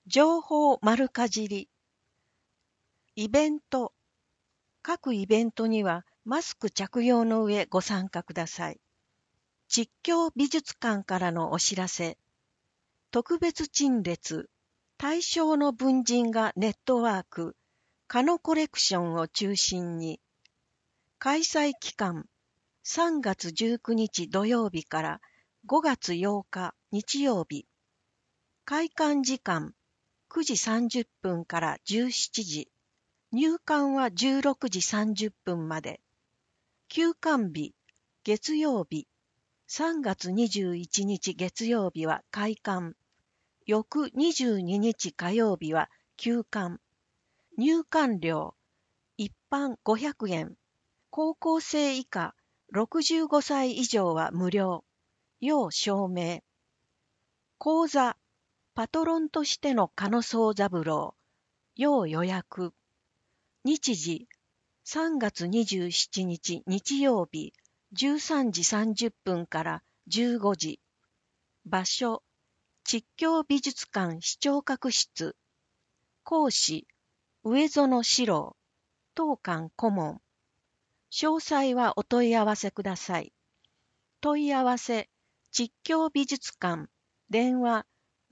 情報丸かじり。イベント。各イベントにはマスク着用の上ご参加ください。実況美術館からのお知らせ。特別陳列。対象の文人がネットワーク。カノコレクションを中心に。開催期間。3月19日土曜日から5月8日日曜日。開館時間。9時30分から17時。入館は16時30分まで。休館日、月曜日。3月21日月曜日は開館。翌22日火曜日は休館。入館料、一般500円。高校生以下、65歳以上は無料。要証明。講座、パトロンとしての加野宗三郎。要予約。日時、3月27日日曜日、13時30分から15時。場所、実況美術館視聴覚室。講師、上園史郎。当館顧問。詳細はお問い合わせください。問い合わせ、実況美術館、電話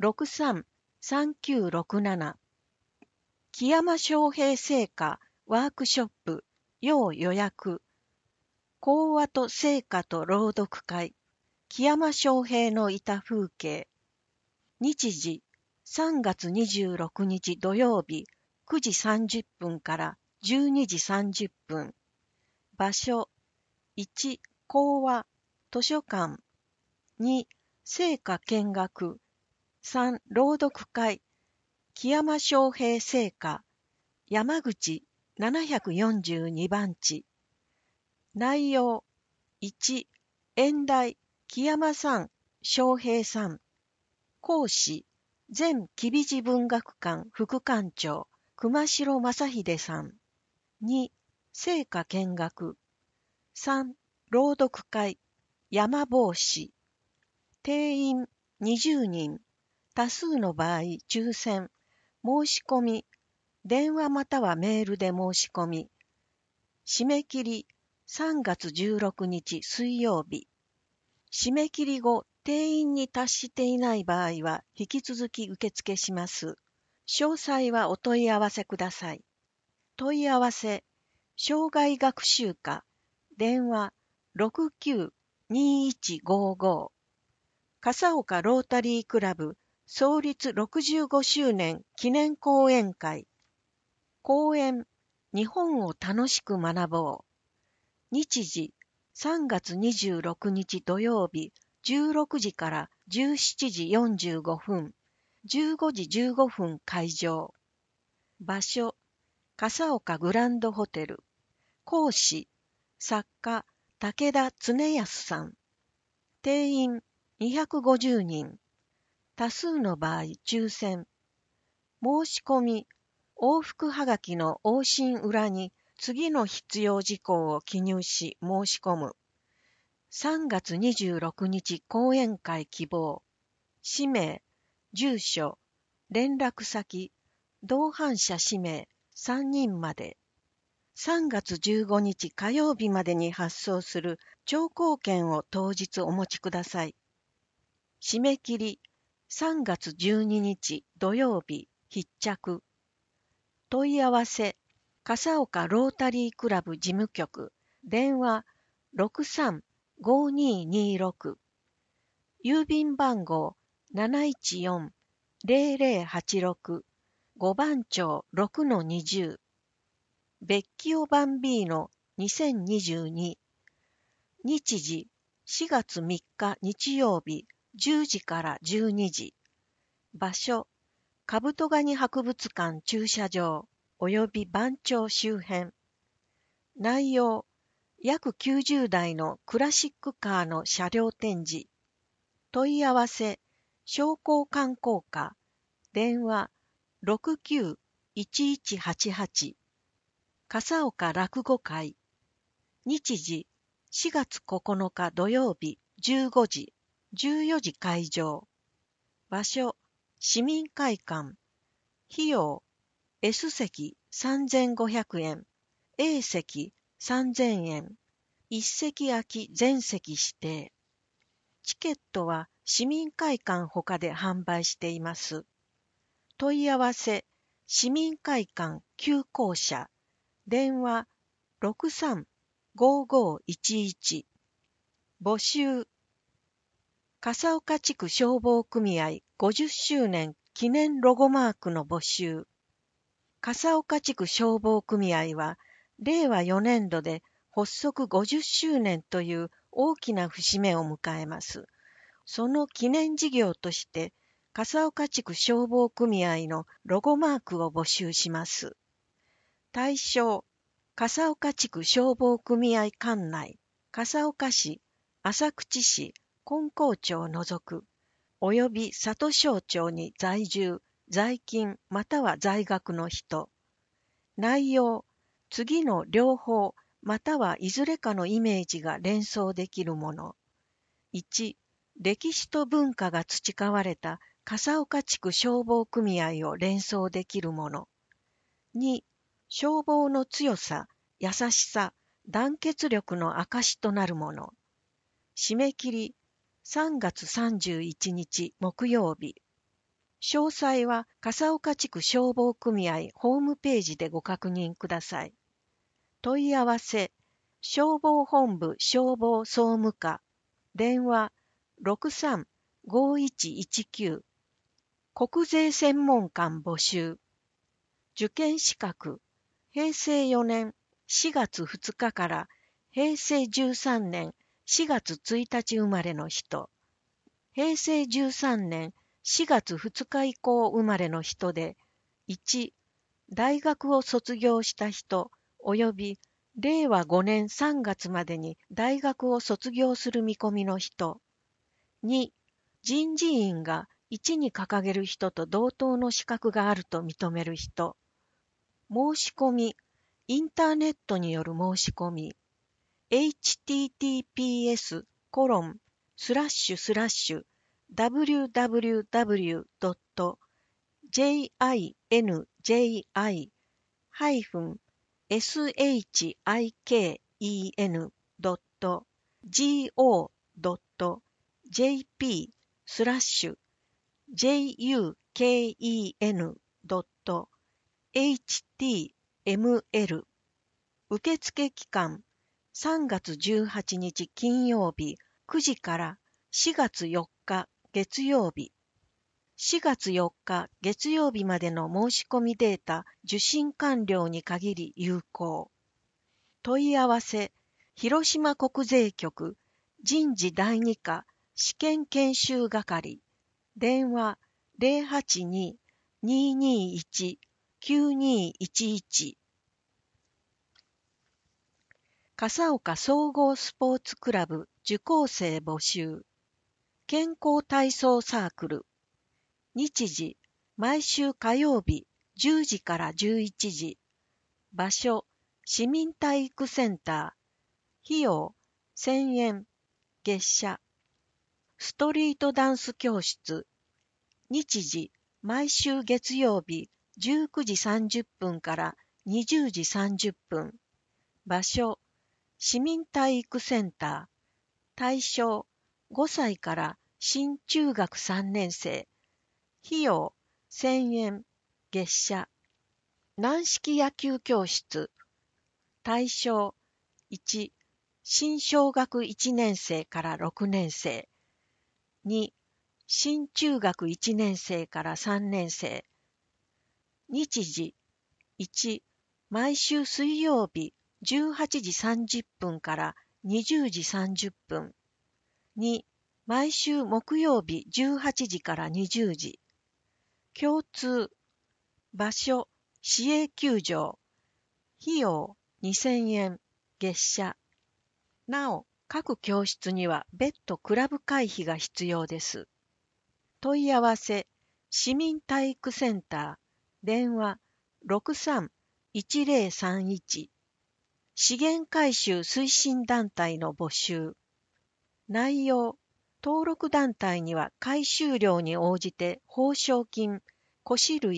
63-3967。木山昌平製菓ワークショップ、要予約。講話と聖歌と朗読会。木山昌平のいた風景。日時、3月26日土曜日、9時30分から12時30分。場所、1、講話、図書館。2、聖歌見学。3、朗読会。木山昌平聖歌。山口742番地。内容、1、演題、木山さん、昌平さん。講師、前吉備寺文学館副館長、熊代正秀さん。2、聖歌見学。3、朗読会、山坊氏。定員20人。多数の場合、抽選。申し込み、電話またはメールで申し込み。締め切り、3月16日水曜日。締め切り後、定員に達していない場合は、引き続き受付します。詳細はお問い合わせください。問い合わせ、生涯学習課、電話69-2155。笠岡ロータリークラブ創立65周年記念講演会。講演、日本を楽しく学ぼう。日時、3月26日土曜日、16時から17時45分、15時15分会場。場所、笠岡グランドホテル。講師、作家、武田恒康さん。定員、250人。多数の場合、抽選。申し込み、往復はがきの往診裏に次の必要事項を記入し申し込む。3月26日講演会希望。氏名、住所、連絡先、同伴者氏名3人まで。3月15日火曜日までに発送する聴講券を当日お持ちください。締め切り、3月12日土曜日必着。問い合わせ、笠岡ロータリークラブ事務局、電話63-5226。郵便番号714-0086。5番町6-20。ベッキオバンビーノ2022。日時、4月3日日曜日、10時から12時。場所、カブトガニ博物館駐車場及び番町周辺。内容、約90台のクラシックカーの車両展示。問い合わせ、商工観光課、電話69-1188。笠岡落語会。日時、4月9日土曜日15時、14時会場。場所、市民会館。 費用 S 席3500円、A 席3000円、1席空き全席指定。チケットは市民会館他で販売しています。問い合わせ、市民会館旧校舎、電話63-5511。募集、笠岡地区消防組合50周年記念ロゴマークの募集。笠岡地区消防組合は、令和4年度で発足50周年という大きな節目を迎えます。その記念事業として、笠岡地区消防組合のロゴマークを募集します。対象、笠岡地区消防組合管内、笠岡市、浅口市、金光町を除く、および里庄町に在住、在勤または在学の人。内容、次の両方またはいずれかのイメージが連想できるもの。1、歴史と文化が培われた笠岡地区消防組合を連想できるもの。2、消防の強さ、優しさ、団結力の証となるもの。締め切り、3月31日木曜日。詳細は笠岡地区消防組合ホームページでご確認ください。問い合わせ、消防本部消防総務課、電話63-5119。国税専門官募集。受験資格、平成4年4月2日から平成13年4月1日生まれの人。平成13年4月2日以降生まれの人で、1、大学を卒業した人及び令和5年3月までに大学を卒業する見込みの人。2、人事院が1に掲げる人と同等の資格があると認める人。申し込み、インターネットによる申し込み。https://www.jiken.juken.html 受付期間3月18日金曜日9時から4月4日月曜日。4月4日月曜日までの申し込みデータ受信完了に限り有効。問い合わせ、広島国税局人事第2課試験研修係。電話082-221-9211。笠岡総合スポーツクラブ受講生募集。健康体操サークル。日時、毎週火曜日10時から11時。場所、市民体育センター。費用、1000円。月謝。ストリートダンス教室。日時、毎週月曜日19時30分から20時30分。場所、市民体育センター。対象、5歳から新中学3年生。費用、1000円。月謝。軟式野球教室。対象、1、新小学1年生から6年生。2、新中学1年生から3年生。日時、1、毎週水曜日18時30分から20時30分。2、毎週木曜日18時から20時。共通。場所、市営球場。費用、2000円。月謝。なお、各教室には別途クラブ会費が必要です。問い合わせ、市民体育センター。電話、63-1031。資源回収推進団体の募集。内容、登録団体には回収量に応じて報奨金、古紙類、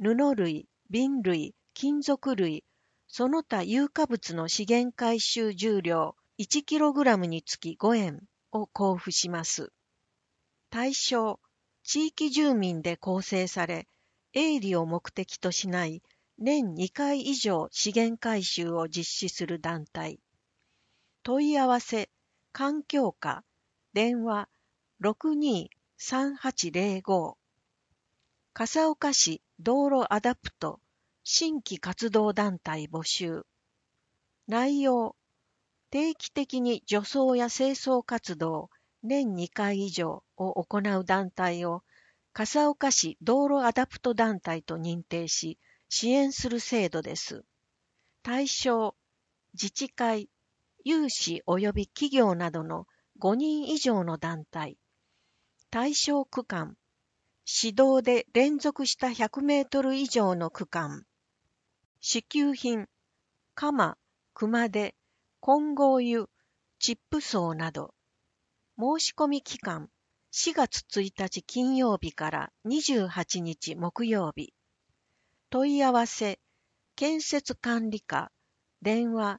布類、瓶類、金属類、その他有価物の資源回収重量 1kg につき5円を交付します。対象、地域住民で構成され、営利を目的としない年2回以上資源回収を実施する団体。問い合わせ、環境課、電話 623805。笠岡市道路アダプト新規活動団体募集。内容、定期的に除草や清掃活動年2回以上を行う団体を笠岡市道路アダプト団体と認定し支援する制度です。対象、自治会、有志及び企業などの5人以上の団体。対象区間、市道で連続した100メートル以上の区間。支給品、鎌、熊手、混合油、チップ層など。申し込み期間、4月1日金曜日から28日木曜日。問い合わせ、建設管理課、電話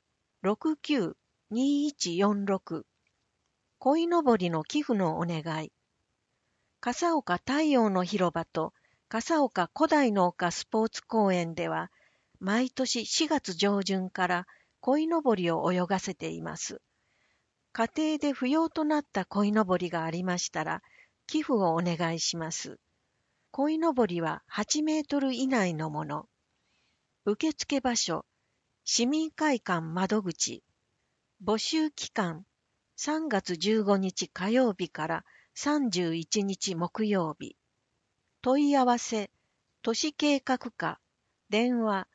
69-2146。鯉のぼりの寄付のお願い。笠岡太陽の広場と笠岡古代農家スポーツ公園では、毎年4月上旬から鯉のぼりを泳がせています。家庭で不要となった鯉のぼりがありましたら、寄付をお願いします。鯉のぼりは8メートル以内のもの。受付場所、市民会館窓口。募集期間、3月15日火曜日から31日木曜日。問い合わせ、都市計画課、電話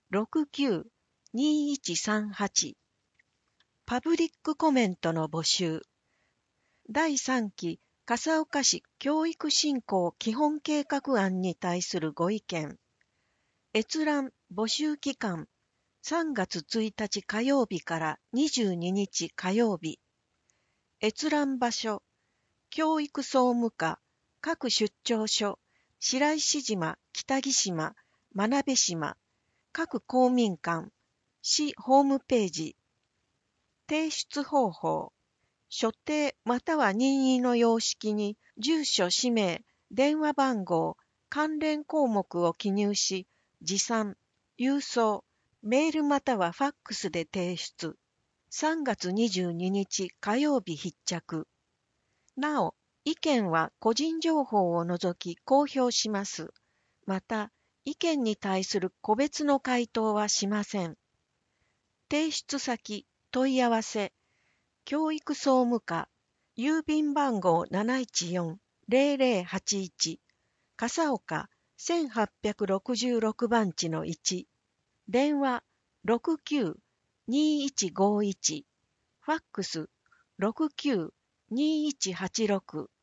69-2138。パブリックコメントの募集。第3期笠岡市教育振興基本計画案に対するご意見。閲覧募集期間3月1日火曜日から22日火曜日。閲覧場所、教育総務課、各出張所、白石島、北木島、真鍋島、各公民館、市ホームページ。提出方法、所定または任意の様式に住所、氏名、電話番号、関連項目を記入し、持参、郵送、メールまたはファックスで提出。3月22日火曜日必着。なお、意見は個人情報を除き公表します。また、意見に対する個別の回答はしません。提出先、問い合わせ、教育総務課、郵便番号 714-0081、笠岡1866番地の1、電話69-2151、ファックス69-2186